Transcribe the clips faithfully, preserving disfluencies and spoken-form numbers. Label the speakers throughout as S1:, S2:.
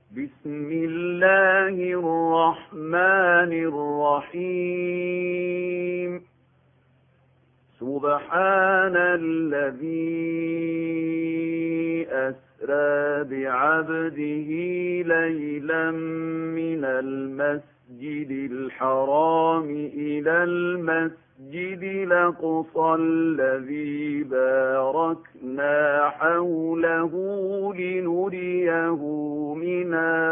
S1: بسم الله الرحمن الرحيم. سبحان الذي أسرى بعبده ليلا من المسجد الحرام إلى المسجد الأقصى الذي باركنا حوله لنريه من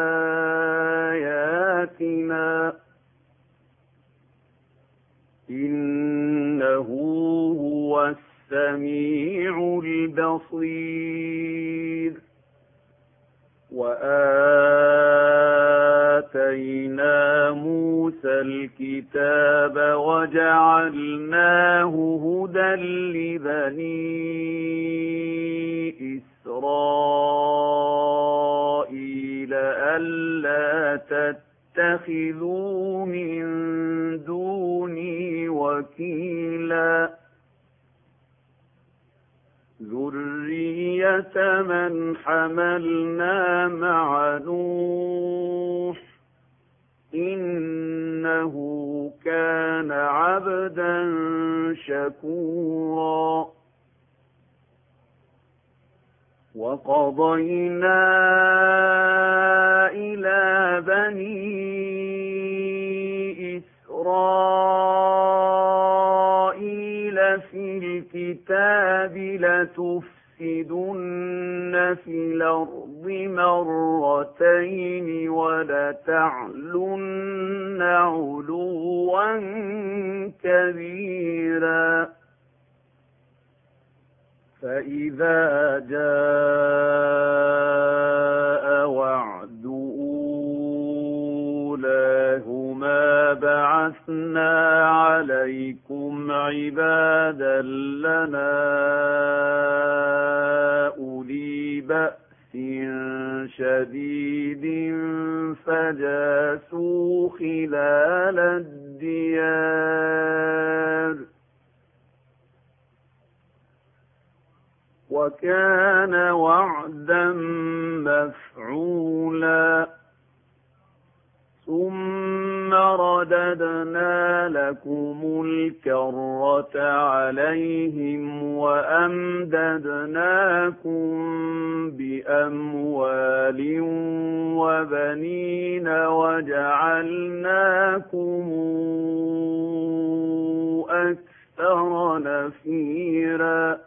S1: آياتنا إنه هو السميع البصير. وآتينا موسى الكتاب وجعلناه هدى لبني إسرائيل ألا تتخذوا من دوني وكيلا ذرية من حملنا مع نوح إنه كان عبدا شكورا. وقضينا إلى بني إسرائيل في الكتاب لتفسدن في الأرض مرتين ولتعلن علوا كبيرا. فإذا جاء وعد أولاهما بعثنا عليكم عبادا لنا أولي بأس شديد فجاسوا خلال الديار وكان وعدا مفعولا. ثم رددنا لكم الكرة عليهم وأمددناكم بأموال وبنين وجعلناكم أكثر نفيرا.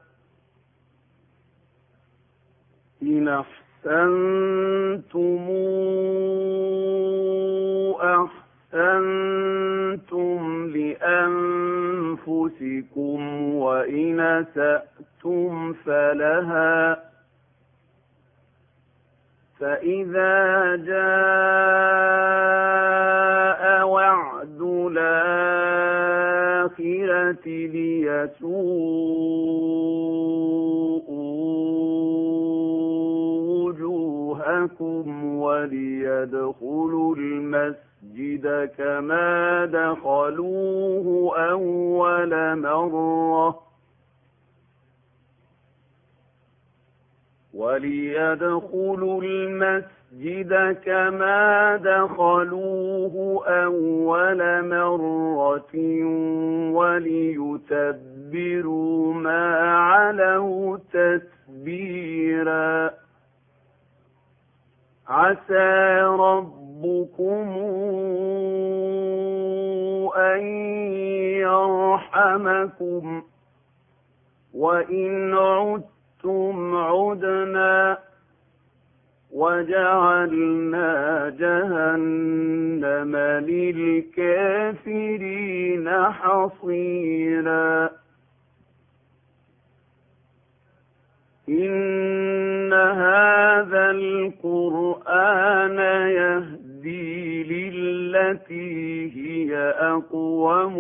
S1: إن أحسنتم أحسنتم لأنفسكم وإن أسأتم فلها. فإذا جاء وعد الآخرة ليسوءوا وجوهكم وليدخلوا المسجد كما دخلوه أول مرة وليدخلوا المسجد كما دخلوه أول مرة وليتبروا ما علوا تتبيرا. عسى ربكم أن يرحمكم وإن عدتم عدنا وجعلنا جهنم للكافرين حصيرا. إن هذا القرآن يهدي للتي هي أقوم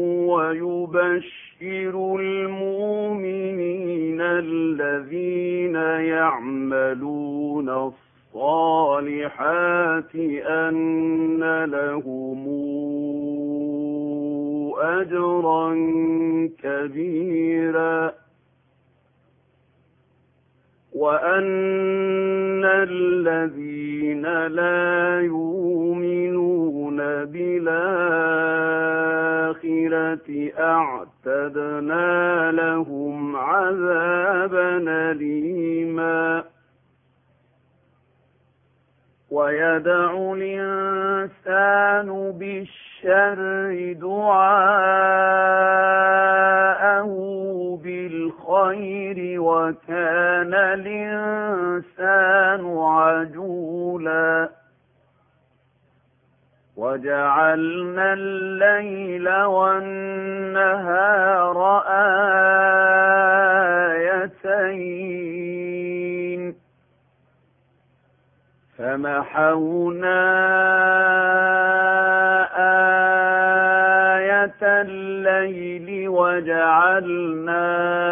S1: ويبشر المؤمنين الذين يعملون الصالحات أن لهم أجرا كبيرا. وأن الذين لا يؤمنون بالآخرة أعتدنا لهم عذابا أليما ويدعو الإنسان بالشر دعاءه بالخير وكان الإنسان عجولا وجعلنا الليل والنهار آيتين فمحونا آية الليل وجعلنا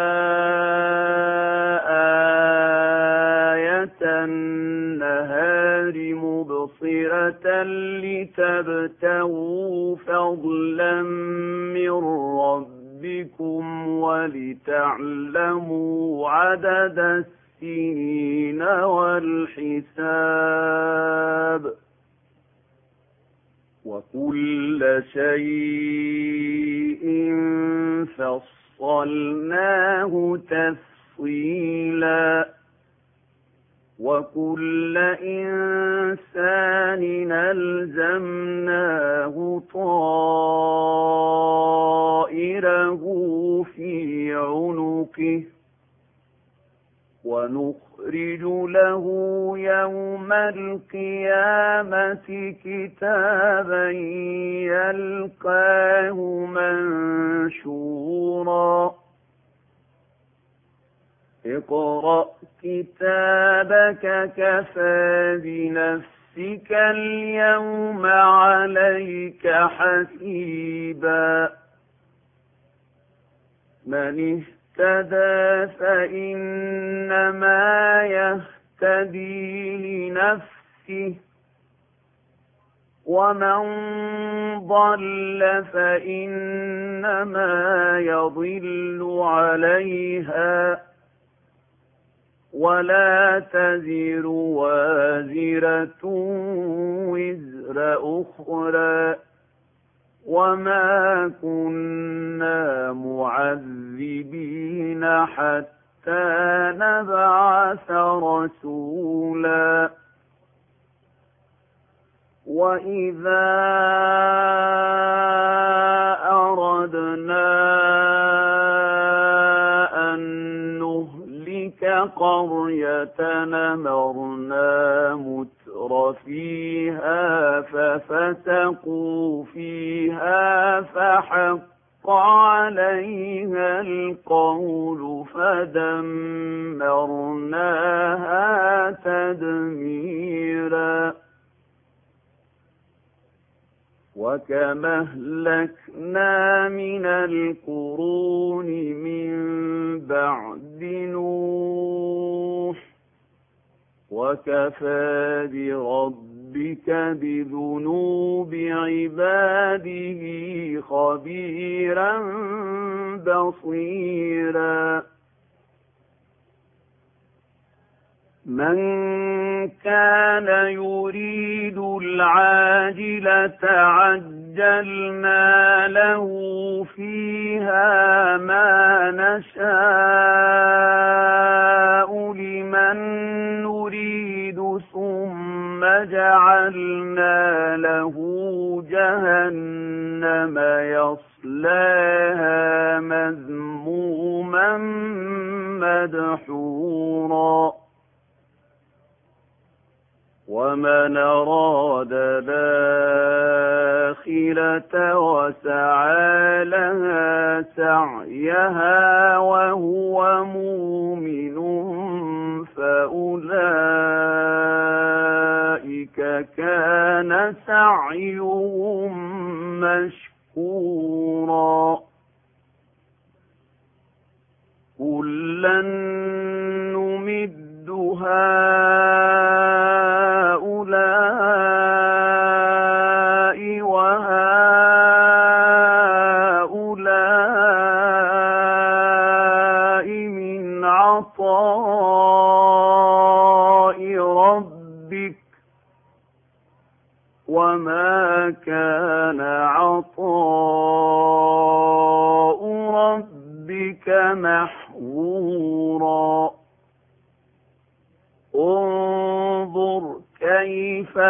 S1: آية النهار مبصرة لتبتغوا فضلا من ربكم ولتعلموا عدد السنين والحساب وكل شيء فصلناه تفصيلا وكل إنسان ألزمناه طائره في عنقه ونخرج له يوم القيامة كتابا يلقاه منشورا اقرأ كتابك كفى بنفسك اليوم عليك حسيبا من اهتدى فإنما يهتدي لنفسه ومن ضل فإنما يضل عليها ولا تزر وازرة وزر أخرى وما كنا معذبين حتى نبعث رسولا وإذا أردنا أن نهلك قرية أمرنا متر فيها ففسقوا فيها فحق عليها القول فدمرناها تدميرا وكم أهلكنا من القرون من بعد نوح وكفى بربك بذنوب عباده خبيرا بصيرا من كان يريد العاجلة عجلنا له فيها ما نشاء لمن نريد ثم جعلنا له جهنم يصلاها مذموما مدحورا ومن أراد الآخرة وسعى لها سعيها وهو مؤمن فأولئك كان سعيهم مشكورا كلا نمد هؤلاء وهؤلاء من عطاء وما كان عطاء ربك محظورا انظر كيف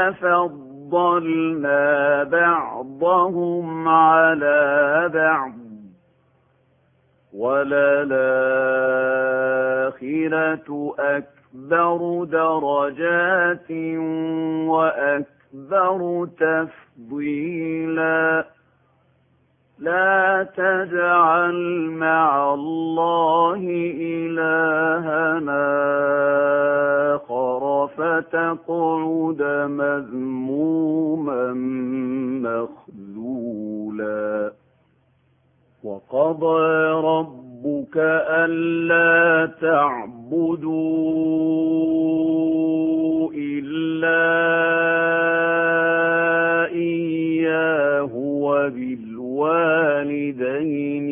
S1: فضلنا بعضهم على بعض وللآخرة أكبر درجات وأكبر تفضيلا لا تجعل مع الله إلهنا آخر فتقعد مذموما مخذولا وقضى ربك ألا تعبدوا إلا إياه وبالوالدين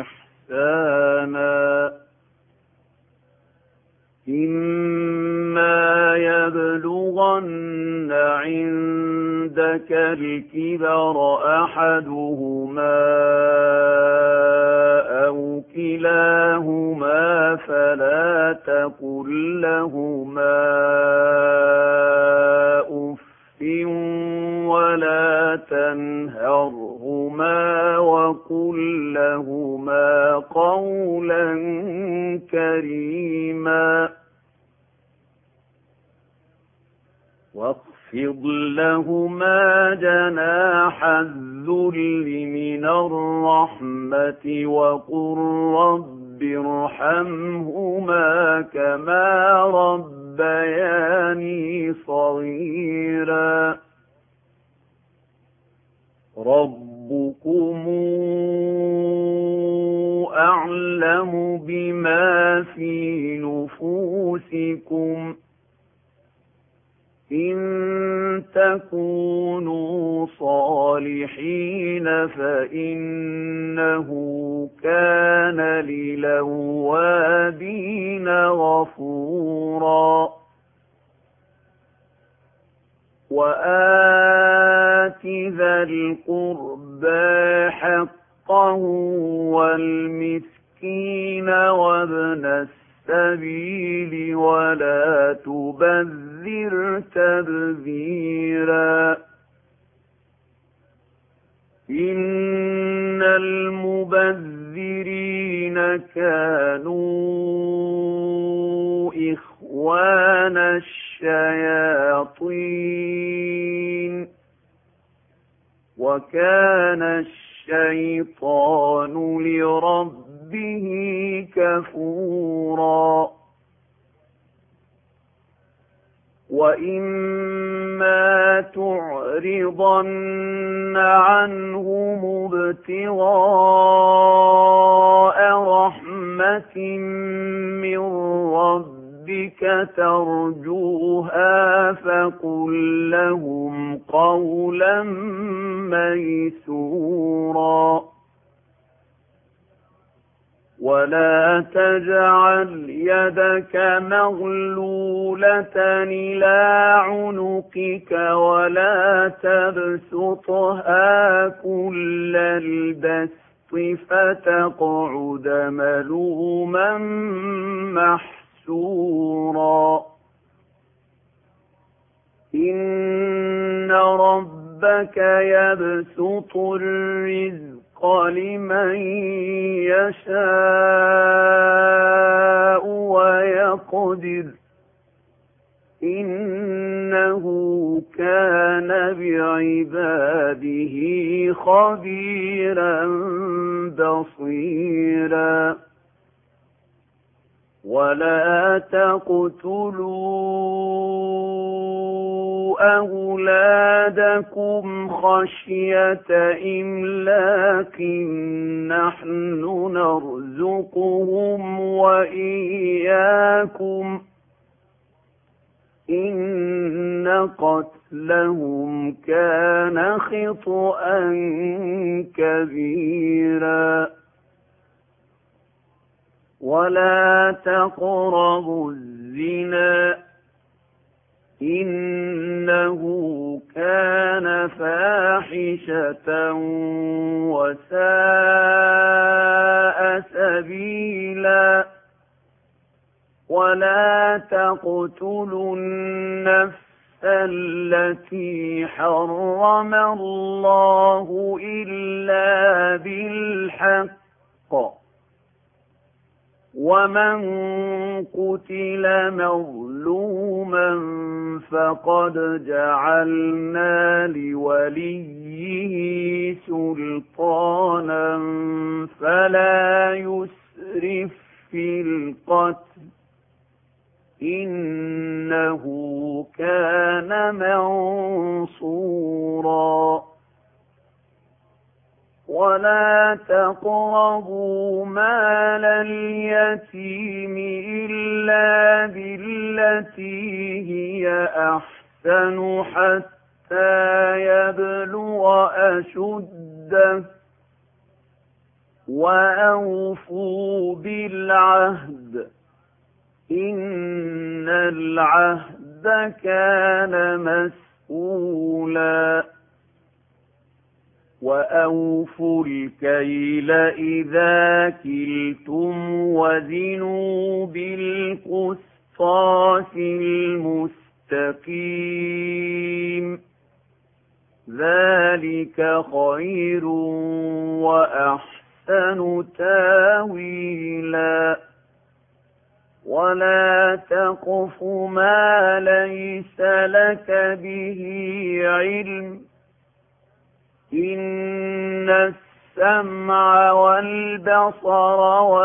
S1: إحسانا إما يبلغن عندك الكبر أحدهما أو كلاهما فلا تقل لهما أف ولا تنهرهما وقل لهما قولا كريما واخفض لهما جناح الذل من الرحمة وقل رب ارحمهما كما ربياني صغيرا ربكم أعلم بما في نفوسكم إن تكونوا صالحين فإنه كان للأوابين غفورا وآت ذا القربى حقه والمسكين وابن السبيل ولا تبذر تبذيرا إن المبذرين كانوا إخوان الشياطين وكان الشيطان لربه كفورا وإما تعرضن عنهم ابتغاء رحمة من ربك ترجوها فقل لهم قولا ميسورا ولا تجعل يدك مغلولة إلى عنقك ولا تبسطها كل البسط فتقعد ملوما محسورا إن ربك يبسط الرزق لمن يشاء ويقدر إنه كان بعباده خبيرا بصيرا ولا تقتلوا أولادكم خشية إملاق نحن نرزقهم وإياكم إن قتلهم كان خطأ كبيرا ولا تقربوا الزنا إنه كان فاحشة وساء سبيلا ولا تقتلوا النفس التي حرم الله إلا بالحق ومن قتل مظلوما فقد جعلنا لوليه سلطانا فلا يسرف في القتل إنه كان منصورا ولا تقربوا مال اليتيم إلا بالتي هي أحسن حتى يبلغ أشده وأوفوا بالعهد إن العهد كان مسؤولا وأوفوا الكيل إذا كلتم وزنوا بالقسطاس المستقيم ذلك خير وأحسن تاويلا ولا تقف ما ليس لك به علم إن السمع والبصر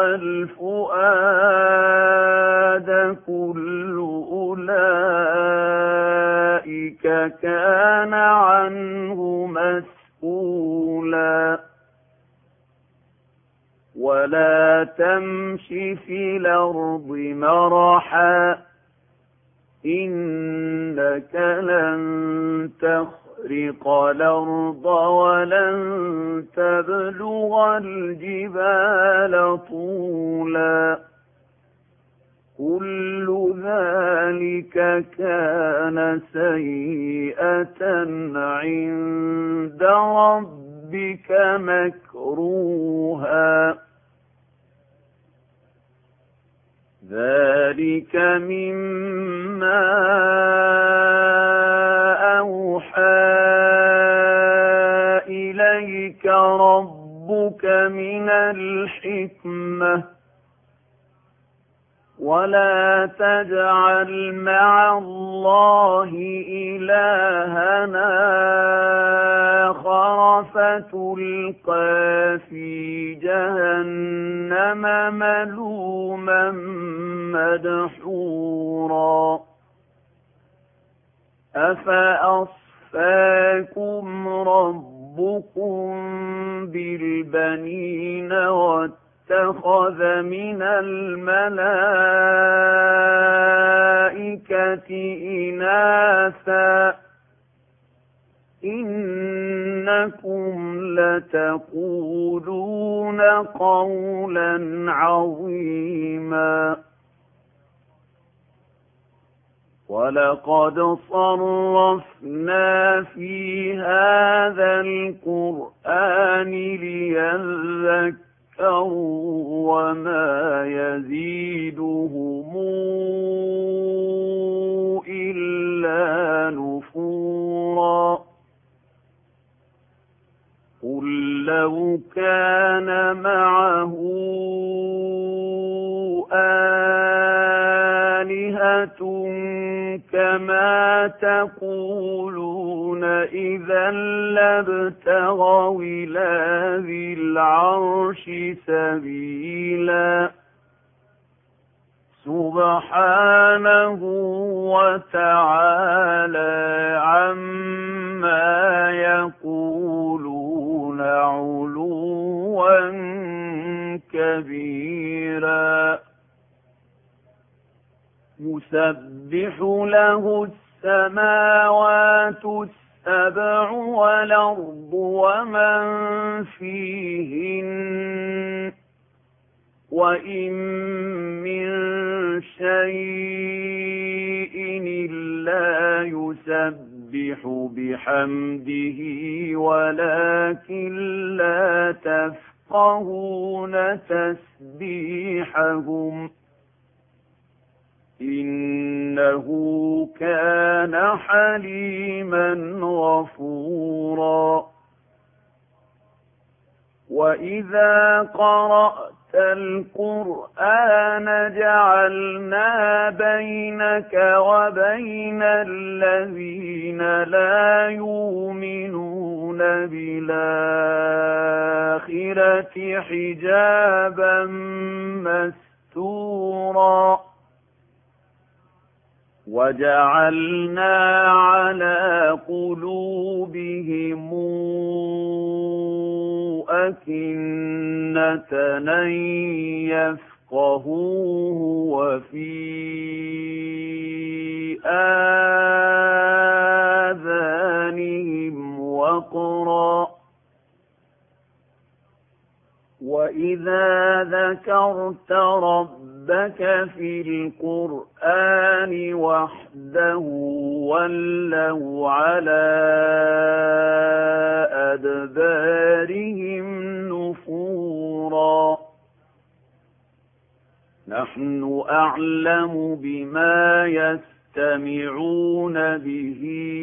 S1: والفؤاد كل أولئك كان عنه مسؤولا ولا تمش في الأرض مرحا إنك لن تخرق الأرض ولن تبلغ الجبال طولا كل ذلك كان سيئة عند ربك مكروها ذلك مما أوحى إليك ربك من الحكمة ولا تجعل مع الله إلهنا آخر فتلقى في جهنم ملوما مدحورا أفأصفاكم ربكم بالبنين واتخذ من الملائكة إناثا إنكم لتقولون قولا عظيما ولقد صرفنا في هذا القرآن ليذكروا وما يزيدهم إلا نفورا قل لو كان معه آلهة كما تقولون إذا لابتغوا إلى ذي العرش سبيلا سبحانه وتعالى عما يقولون علوا كبيرا يسبح له السماوات السبع والأرض ومن فيهن وإن من شيء إلا يسبح بحمده ولكن لا تفقهون تسبيحهم إنه كان حليما غفورا وإذا قرأت القرآن جعلنا بينك وبين الذين لا يؤمنون بالآخرة حجابا مستورا وجعلنا على قلوبهم أكنة أن يفقهوه وفي آذانهم وقرا وإذا ذكرت ربك في القرآن وحده ولوا على أدبارهم نفورا نحن أعلم بما يستمعون به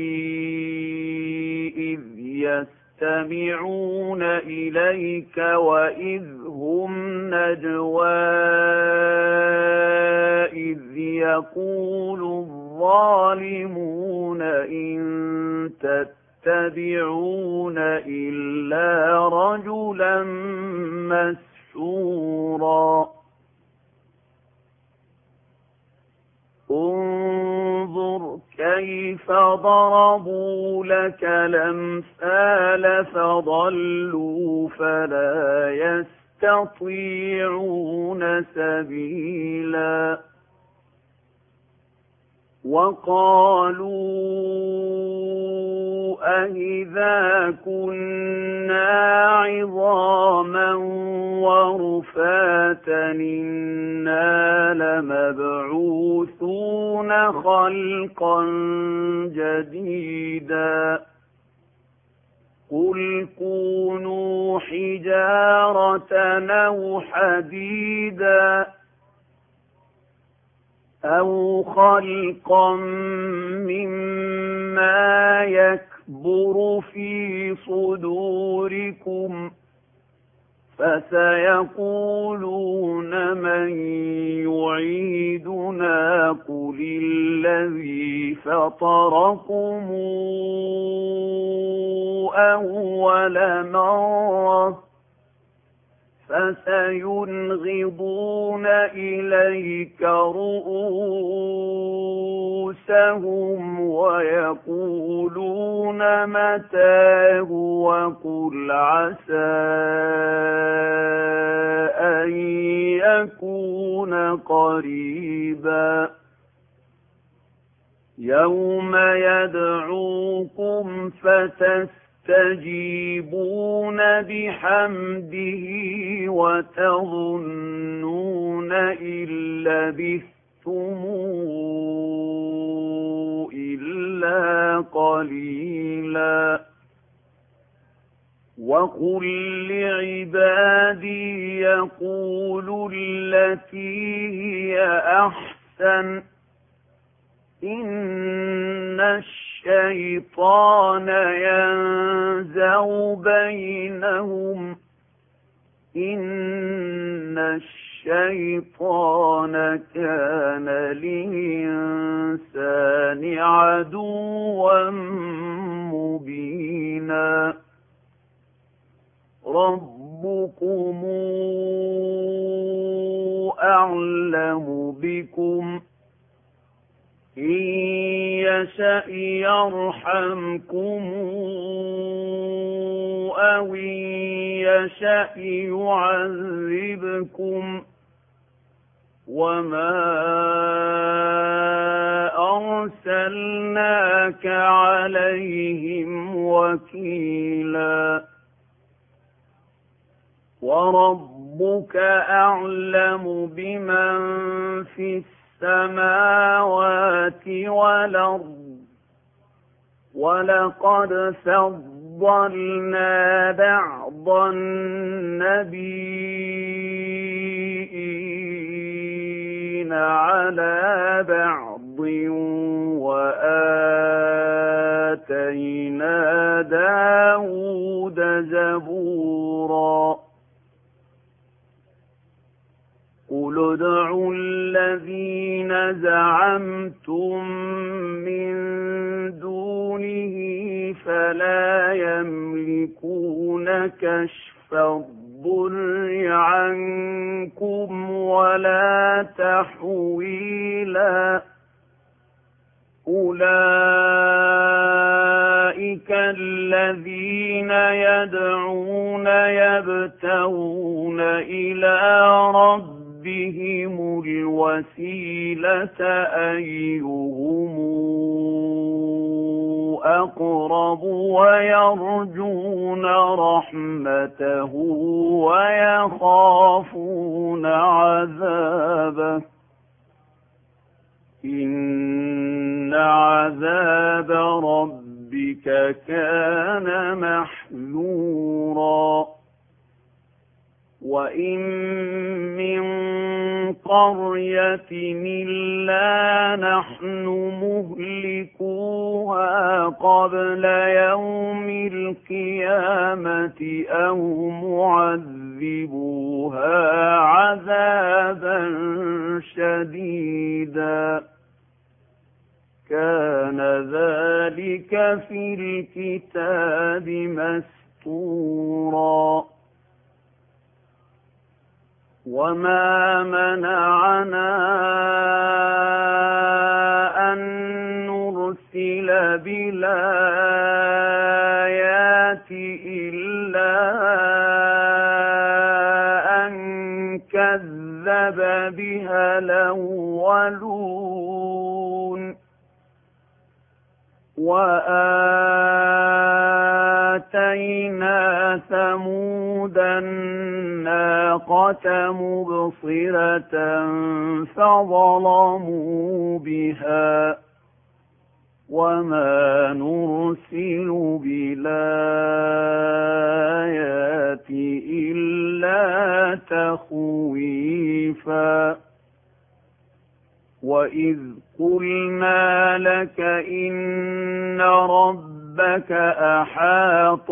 S1: إذ يستمعون إليك وإذ هم نجوى إذ يقول الظالمون إن تتبعون إلا رجلا مسحورا انظر كيف ضربوا لك الأمثال فضلوا فلا يستطيعون سبيلا وقالوا أإذا كنا عظاما ورفاتا إنا لمبعوثون خلقا جديدا قل كونوا حجارة أو حديدا أو خلقا مما يكبر في صدوركم فسيقولون من يعيدنا قل الذي فطركم أول مرة فسينغضون إليك رؤوسهم ويقولون متاه وقل عسى أن يكون قريبا يوم يدعوكم فتستجيبون تجيبون بحمده وتظنون إن لبثتم إلا قليلا وقل لعبادي يقولوا التي هي أحسن إن الشيطان ينزغ بينهم إن الشيطان كان للإنسان عدوا مبينا ربكم أعلم بكم إن يشأ يرحمكم أو إن يشأ يعذبكم وما أرسلناك عليهم وكيلا وربك أعلم بمن في السماوات والأرض وَلَقَدْ فَضَّلْنَا بَعْضَ النَّبِيِّينَ عَلَى بَعْضٍ وَآتَيْنَا دَاوُودَ زَبُورًا قُلِ ادْعُوا الَّذِينَ زَعَمْتُم مِّن دُونِهِ فَلَا يَمْلِكُونَ كَشْفَ الضُّرِّ عَنكُمْ وَلَا تَحْوِيلًا أُولَئِكَ الَّذِينَ يَدْعُونَ يَبْتَغُونَ إِلَى رَبِّهِمُ الْوَسِيلَةَ أَيُّهُمْ أَقْرَبُ وَيَرْجُونَ رَحْمَتَهُ وَيَخَافُونَ عَذَابَهُ إِنَّ عَذَابَ رَبِّكَ كَانَ مَحْذُورًا وَإِن مِّن قَرْيَةٍ إِلَّا نَحْنُ مُهْلِكُوهَا قَبْلَ يَوْمِ الْقِيَامَةِ أَوْ مُعَذِّبُوهَا عَذَابًا شَدِيدًا كَانَ ذَلِكَ فِي الْكِتَابِ مَسْطُورًا وَمَا مَنَعَنَا أَن نُّرْسِلَ بِالْآيَاتِ إِلَّا أَن كَذَّبَ بِهَا الْأَوَّلُونَ وَآتَيْنَا ثَمُودَ النَّاقَةَ مُبْصِرَةً فَظَلَمُوا بِهَا وَمَا نُرْسِلُ بِالْآيَاتِ إِلَّا تَخْوِيفًا وَإِذْ قُلْنَا لَكَ إِنَّ رَبَّكَ أَحَاطَ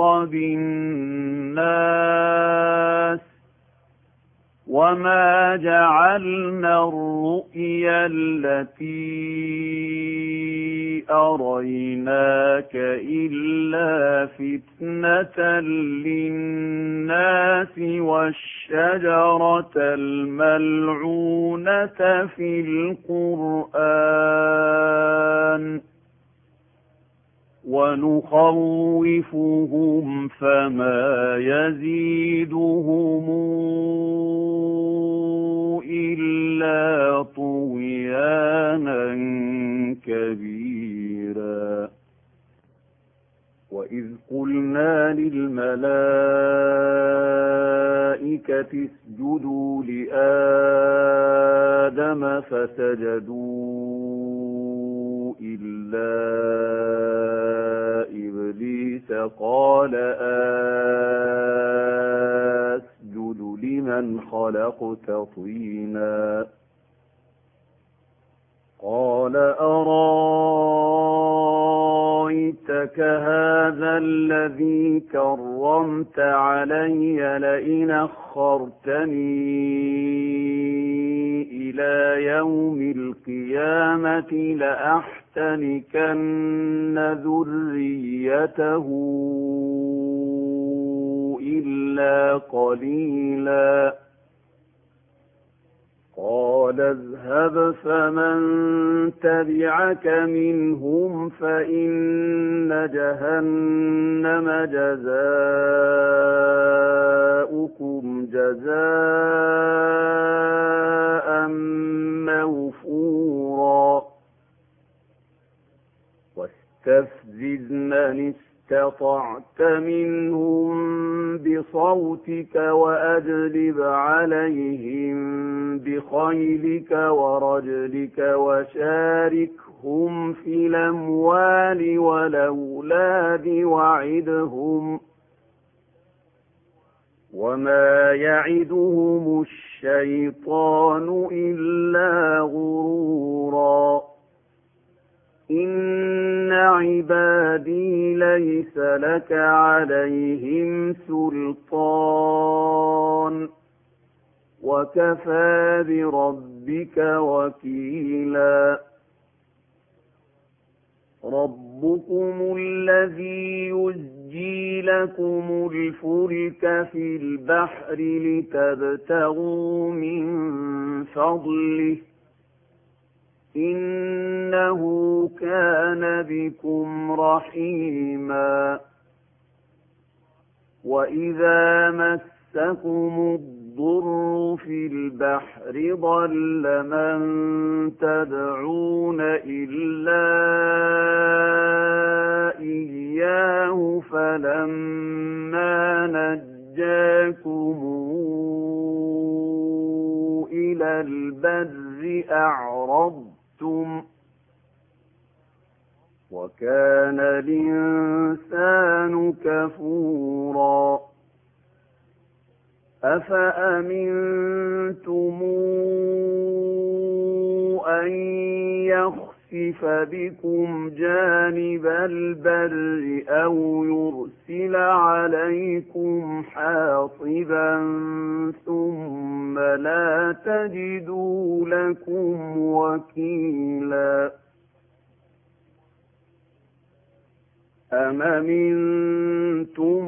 S1: بِالنَّاسِ وَمَا جَعَلْنَا الرُّؤْيَا الَّتِي أَرَيْنَاكَ إِلَّا فِتْنَةً لِلنَّاسِ وَالشَّجَرَةَ الْمَلْعُونَةَ فِي الْقُرْآنِ وَنُخَوِّفُهُمْ فَمَا يَزِيدُهُمْ إِلَّا طُغْيَانًا كَبِيرًا وَإِذْ قُلْنَا لِلْمَلَائِكَةِ اسْجُدُوا لِآدَمَ فَسَجَدُوا إِلَّا إِبْلِيسَ قَالَ أَسْجُدُ لِمَنْ خَلَقْتَ طِينًا قَالَ أَرَأَيْتَكَ هَذَا الَّذِي كَرَّمْتَ عَلَيَّ لَئِنْ أَخَّرْتَنِي إِلَى يَوْمِ الْقِيَامَةِ لَأَحْتَنِكَنَّ ذُرِّيَّتَهُ إِلَّا قَلِيلًا قَالَ اذْهَبْ فَمَن تَبِعَكَ مِنْهُمْ فَإِنَّ جَهَنَّمَ جَزَاؤُكُمْ جَزَاءً مَّوْفُورًا وَاسْتَفْزِزْ مَنِ اسْتَطَعْتَ مِنْهُم بِصَوْتِكَ وَأَجْلِبْ عَلَيْهِم بِخَيْلِكَ وَرَجْلِكَ وَشَارِكْهُمْ فِي الْأَمْوَالِ وَالْأَوْلَادِ وَعِدْهُمْ ۚ وَمَا يَعِدُهُمُ الشَّيْطَانُ إِلَّا غُرُورًا. إِنَّ عِبَادِي لَيْسَ لَكَ عَلَيْهِمْ سُلْطَانٌ ۚ وَكَفَىٰ بِرَبِّكَ وَكِيلًا. رَبُّكُمُ الَّذِي يُزْجِي لَكُمُ الْفُلْكَ فِي الْبَحْرِ لِتَبْتَغُوا مِن فَضْلِهِ ۚ إِنَّهُ كَانَ بِكُمْ رَحِيمًا. وَإِذَا مَسَّكُمُ الضُّرُّ فِي الْبَحْرِ ضَلَّ مَن تَدْعُونَ إِلَّا إِيَّاهُ فَلَمَّا نَجَّاكُمْ إِلَى الْبَرِّ أَعْرَضْتُمْ ۚ وَكَانَ الْإِنسَانُ كَفُورًا. أَفَأَمِنْتُمْ أَنْ يَخْسِفَ بِكُمْ جَانِبَ الْبَرِّ أَوْ يُرْسِلَ عَلَيْكُمْ حَاصِبًا ثُمَّ لَا تَجِدُوا لَكُمْ وَكِيلًا. أَمْ أَمِنْتُمْ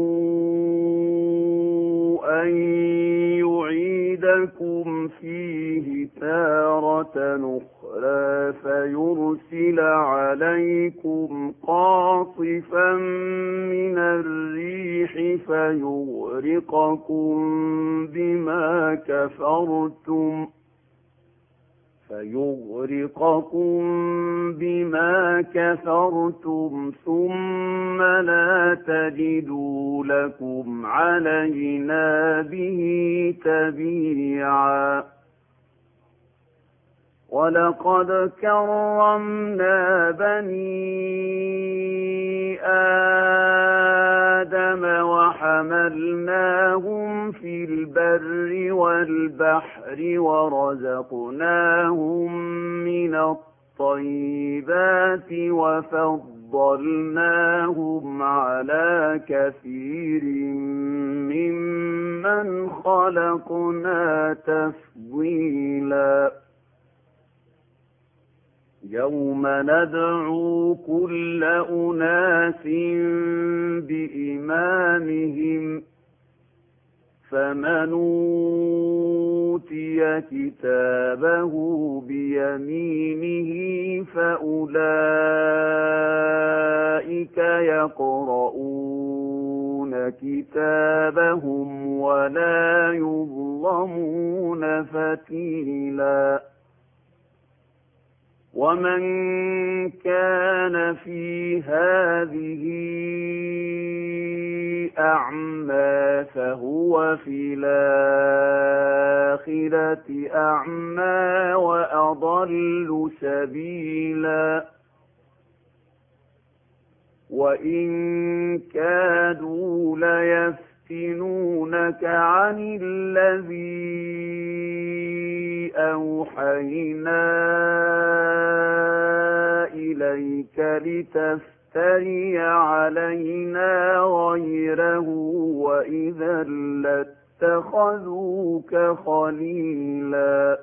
S1: أَنْ يُعِيدَكُمْ فِيهِ تَارَةً أُخْرَىٰ فَيُرْسِلَ عَلَيْكُمْ قَاصِفًا مِّنَ الرِّيحِ فَيُغْرِقَكُم بِمَا كَفَرْتُمْ فَيُغْرِقَكُم بِمَا كَفَرْتُمْ ثُمَّ لَا تَجِدُوا لَكُمْ عَلَيْنَا بِهِ تَبِيعًا. وَلَقَدْ كَرَّمْنَا بَنِي آدَمَ وَحَمَلْنَاهُمْ فِي الْبَرِّ وَالْبَحْرِ وَرَزَقْنَاهُم مِّنَ الطَّيِّبَاتِ وَفَضَّلْنَاهُمْ عَلَىٰ كَثِيرٍ مِّمَّنْ خَلَقْنَا تَفْضِيلًا. يَوْمَ نَدْعُو كُلَّ أُنَاسٍ بِإِمَامِهِمْ ۖ فَمَنْ أُوتِيَ كِتَابَهُ بِيَمِينِهِ فَأُولَٰئِكَ يَقْرَءُونَ كِتَابَهُمْ وَلَا يُظْلَمُونَ فَتِيلًا. وَمَنْ كَانَ فِي هَٰذِهِ أَعْمَىٰ فَهُوَ فِي الْآخِرَةِ أَعْمَىٰ وَأَضَلُّ سَبِيلًا. وَإِن كَادُوا لَيَفْتِنُونَكَ عَنِ الَّذِي أَوْحَيْنَا إِلَيْكَ لِتَفْتَرِيَ عَلَيْنَا غَيْرَهُ وَإِذًا لَّاتَّخَذُوكَ خَلِيلًا.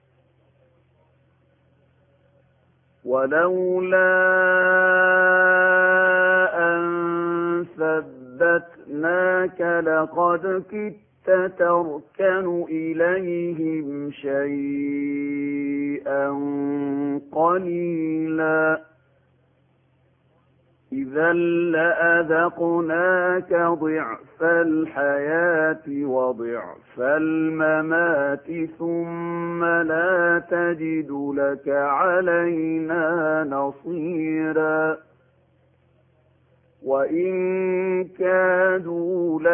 S1: وَلَوْلَا أَن ثَبَّتْنَاكَ لَقَدْ كِدتَّ تَرْكَنُ إِلَيْهِمْ شَيْئًا قَلِيلًا. إِذًا لَّأَذَقْنَاكَ ضِعْفَ الْحَيَاةِ وَضِعْفَ الْمَمَاتِ ثُمَّ لَا تَجِدُ لَكَ عَلَيْنَا نَصِيرًا. وإن كادوا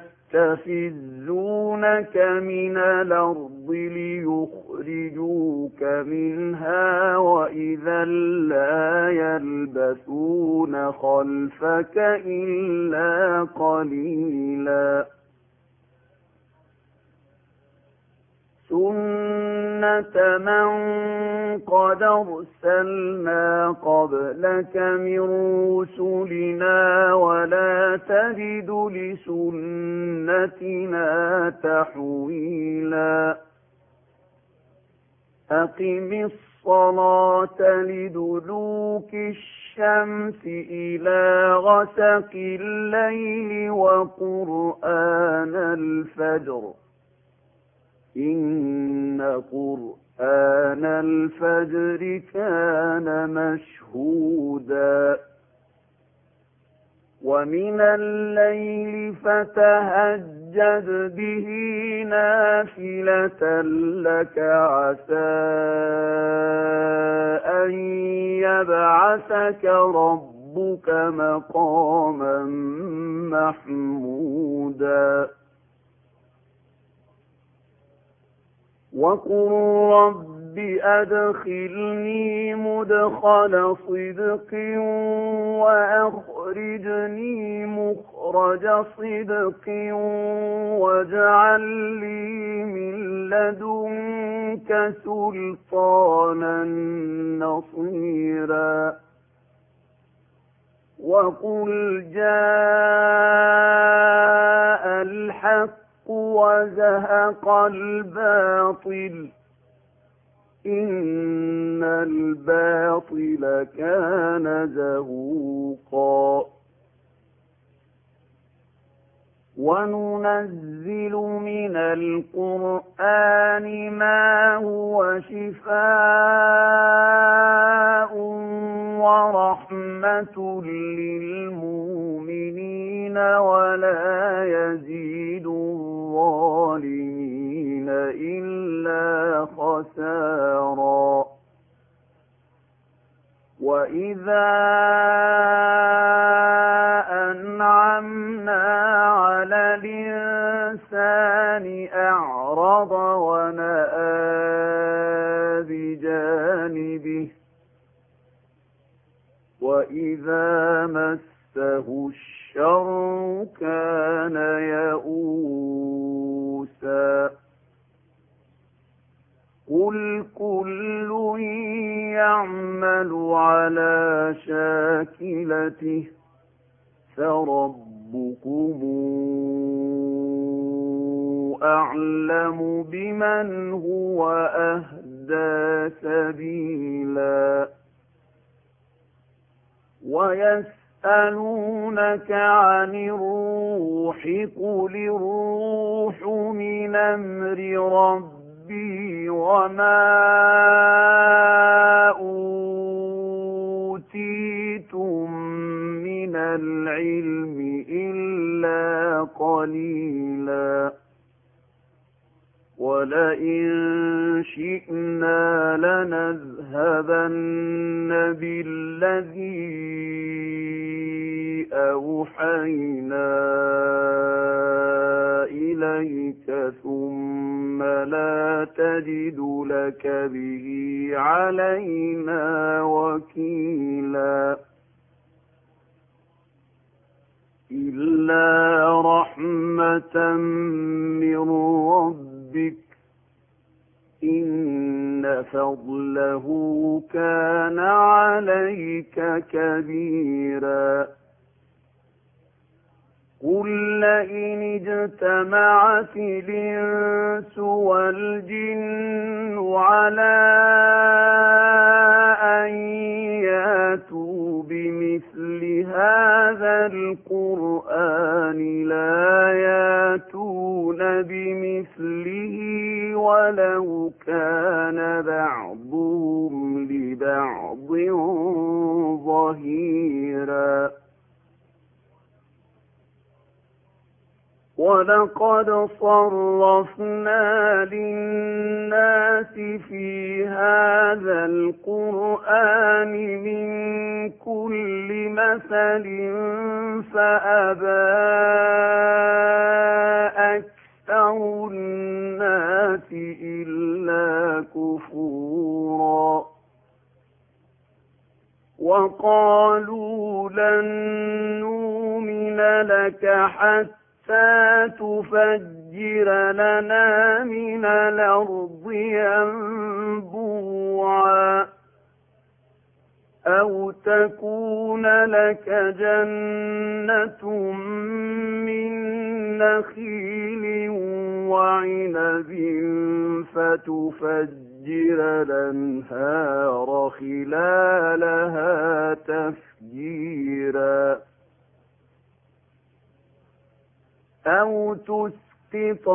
S1: ليستفزونك من الأرض ليخرجوك منها وإذا لا يلبثون خلفك إلا قليلا سنة من قد أرسلنا قبلك من رسلنا ولا تجد لسنتنا تحويلا أقم الصلاة لدلوك الشمس إلى غسق الليل وقرآن الفجر إن قرآن الفجر كان مشهودا ومن الليل فتهجد به نافلة لك عسى أن يبعثك ربك مقاما محمودا وقل رب أدخلني مدخل صدق وأخرجني مخرج صدق واجعل لي من لدنك سلطانا نصيرا وقل جاء الحق وزهق الباطل إن الباطل كان زهوقا وننزل من القرآن ما هو شفاء ورحمة للمؤمنين ولا يزيد الظالمين إلا خسارا وإذا أنعمنا على الإنسان أعرض ونأى بجانبه وإذا مسه الشر كان يئوسا قل كل يعمل على شاكلته فربكم أعلم بمن هو أهدى سبيلا ويسألونك عن الروح قل الروح من أمر ربي وما أوتيتم من العلم إلا قليلا ولئن شئنا لنذهبن بالذي أوحينا إليك ثم لا تجد لك به علينا وكيلا إلا رحمة من ربك إن فضله كان عليك كبيرا قل لئن اجتمعت الإنس والجن على أن ياتوا بمثل هذا القرآن لا ياتون بمثله ولو كان بعضهم لبعض ظهيرا وَلَقَدْ صَرَّفْنَا لِلنَّاسِ فِي هَذَا الْقُرْآنِ مِنْ كُلِّ مَثَلٍ فَأَبَى أَكْثَرُ النَّاسِ إِلَّا كُفُورًا وَقَالُوا لَن نُّؤْمِنَ لَكَ حَتَّىٰ تُفَجِّرَ لَنَا مِنَ الْأَرْضِ يَنبُوعًا أَوْ تَكُونَ لَكَ جَنَّةٌ مِّن نَّخِيلٍ وَعِنَبٍ فَتُفَجِّرَ الْأَنْهَارَ خِلَالَهَا تَفْجِيرًا أَوْ تُسْقِطَ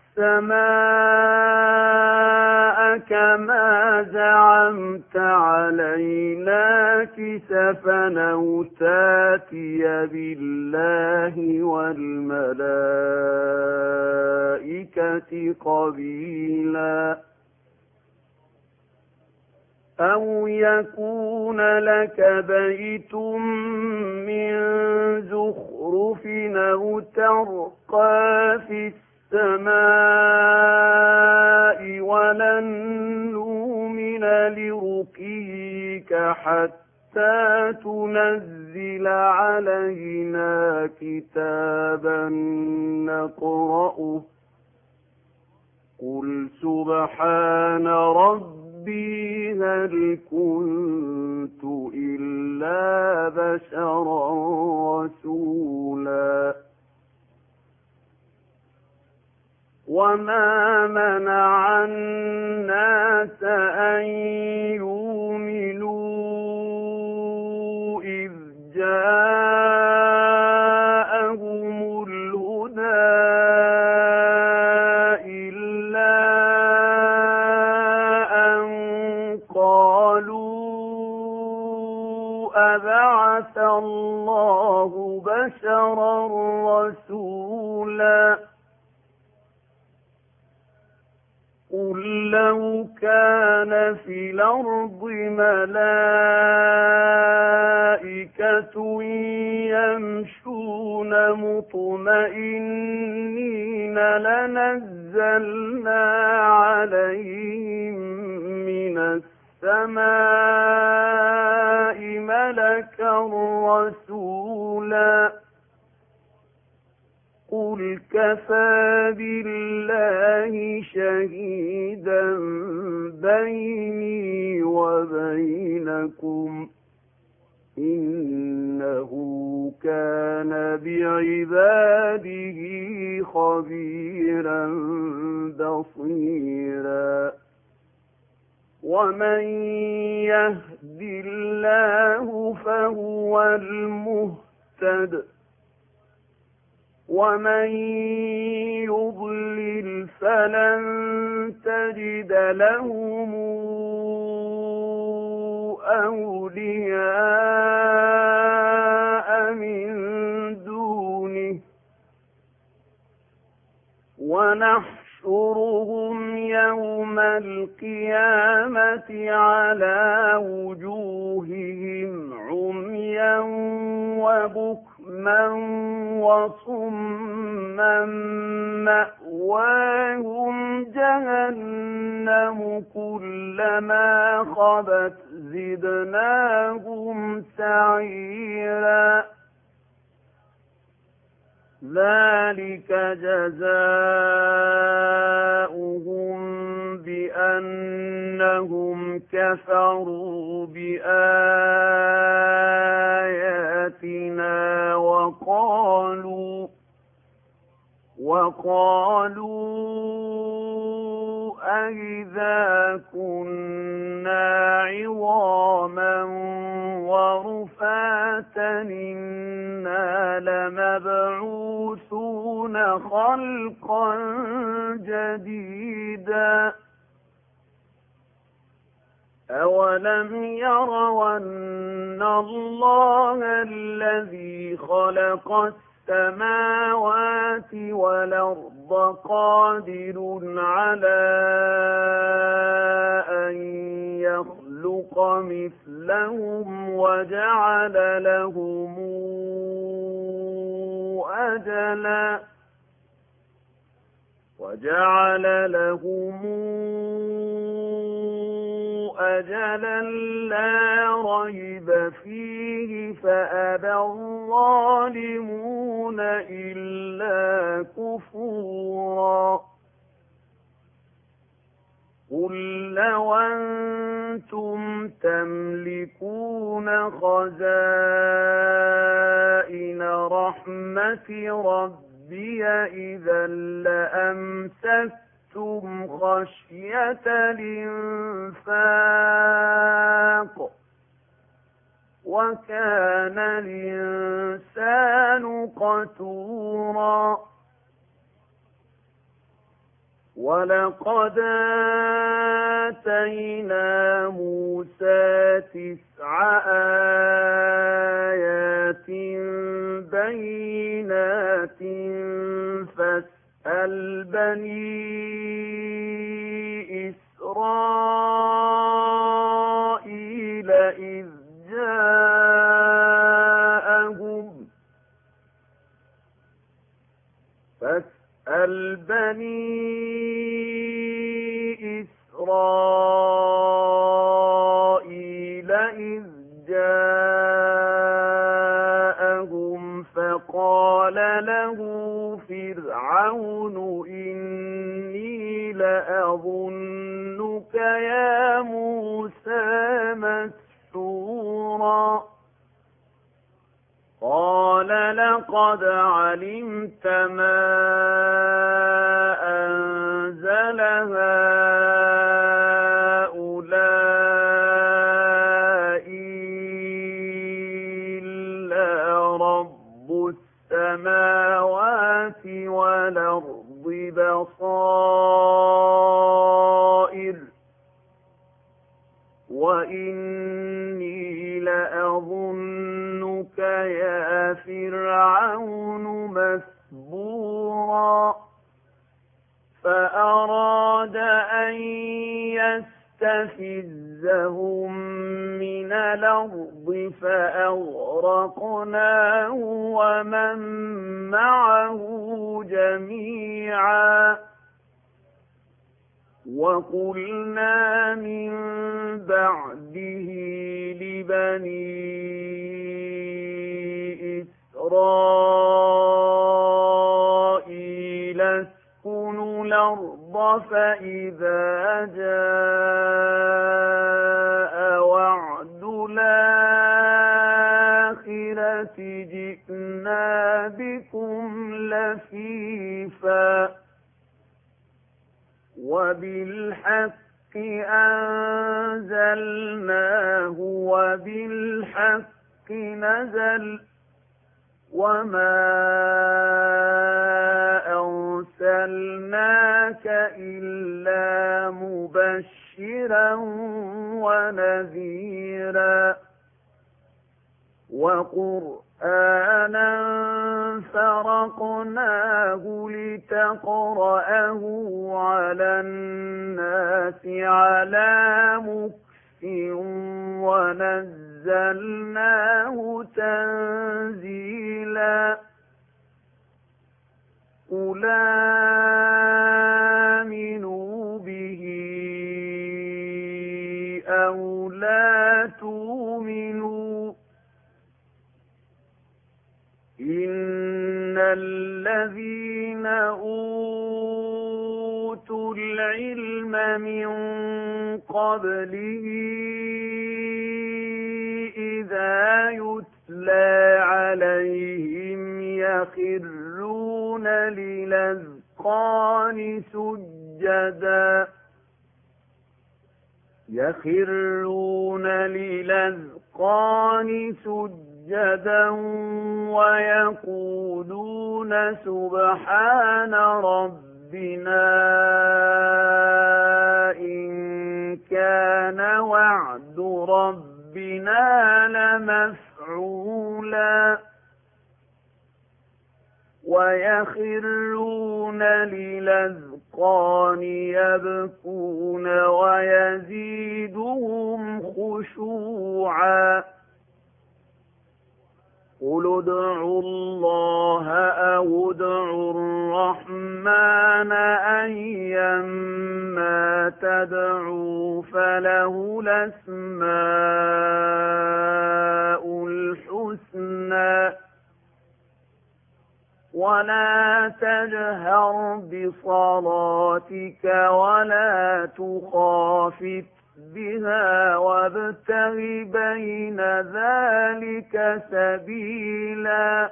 S1: السَّمَاءَ كَمَا زَعَمْتَ عَلَيْنَا كِسَفًا أَوْ تَأْتِيَ بِاللَّهِ وَالْمَلَائِكَةِ قَبِيلًا أَوْ يَكُونَ لَكَ بَيْتٌ مِّن زُخْرُفٍ أَوْ تَرْقَىٰ فِي السَّمَاءِ وَلَن نُّؤْمِنَ لِرُقِيِّكَ حَتَّىٰ تُنَزِّلَ عَلَيْنَا كِتَابًا نَّقْرَؤُهُ قُلْ سُبْحَانَ رَبِّي هَلْ كُنتُ إِلَّا بَشَرًا رَّسُولًا وَمَا مَنَعَ النَّاسَ أَن يُؤْمِنُوا إِذْ جَاءَهُمُ الْهُدَىٰ إِلَّا أَن قَالُوا أَبَعَثَ اللَّهُ بَشَرًا رَّسُولًا قُل لَّوْ كَانَ فِي الْأَرْضِ مَلَائِكَةٌ يَمْشُونَ مُطْمَئِنِّينَ لَنَزَّلْنَا عَلَيْهِم مِّنَ السَّمَاءِ مَلَكًا رَّسُولًا قُلْ كَفَىٰ بِاللَّهِ شَهِيدًا بَيْنِي وَبَيْنَكُمْ إِنَّهُ كَانَ بِعِبَادِهِ خَبِيرًا بَصِيرًا وَمَن يَهْدِ اللَّهُ فَهُوَ الْمُهْتَدِ وَمَن يُضْلِلْ فَلَن تَجِدَ لَهُمْ أَوْلِيَاءَ مِن دُونِهِ وَنَحْشُرُهُمْ يَوْمَ الْقِيَامَةِ عَلَىٰ وُجُوهِهِمْ عُمْيًا وَبُكْمًا وَصُمًّا مَّأْوَاهُمْ جَهَنَّمُ كُلَّمَا خَبَتْ زِدْنَاهُمْ سَعِيرًا ذَلِكَ جَزَاؤُهُم بِأَنَّهُمْ كَفَرُوا بِآيَاتِنَا وَقَالُوا وَقَالُوا أَإِذَا كُنَّا عِظَامًا وَرُفَاتًا إِنَّا لَمَبْعُوثُونَ خَلْقًا جَدِيدًا أَوَلَمْ يَرَوْا أَنَّ اللَّهَ الَّذِي خَلَقَ السماوات والأرض قادر على أن يخلق مثلهم وجعل لهم أجلا وجعل لهم أجلا لا ريب فيه فأبى الظالمون إلا كفورا قل لو أنتم تملكون خزائن رحمة ربي إذا لأمسكتم خشية الإنفاق وكان الإنسان قتورا ولقد آتينا موسى تسع آيات بينات فاسأل بني إسرائيل إذ جاءهم فاسأل بني إسرائيل إذ جاءهم فقال له فرعون إني لأظنك يا موسى مسحورا قال لقد علمت ما أنزل هؤلاء إلا رب السماوات والأرض بصائر وإني لأظنك يا فرعون مسبورا فأراد أن يستفزهم من الأرض فأغرقناه ومن معه جميعا وقلنا من بعده لبني إسرائيل اسكنوا الأرض فإذا جاء وعد الآخرة جئنا بكم لفيفا وبالحق أنزلناه وبالحق نزل وما أرسلناك إلا مبشرا ونذيرا وقرآنا فرقناه لتقرأه على الناس على مكث ونزلناه تنزيلا قل آمنوا به أو لا تؤمنوا إن الذين أوتوا العلم من قبله إذا يتلى عليهم يخرون للأذقان سجدا يخرون للأذقان سجدا ويقولون سبحان ربنا إن كان وعد ربنا لمفعولا ويخرون للأذقان يبكون ويزيدهم خشوعا قل ادعوا الله أو ادعوا الرحمن أيما تدعوا فله الأسماء الحسنى ولا تجهر بصلاتك ولا تخافت بها وابتغ بين ذلك سبيلا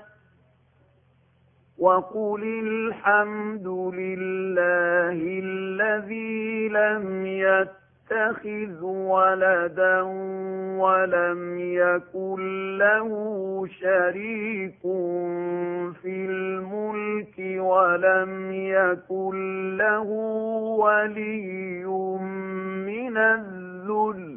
S1: وقل الحمد لله الذي لم يتخذ ولدا ولم يكن له شريك في الملك ولم يكن له ولي من الذل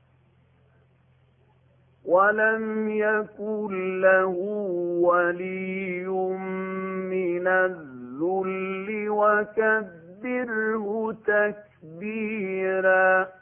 S1: ولم يكن له ولي من الذل وكبره تكبيرا.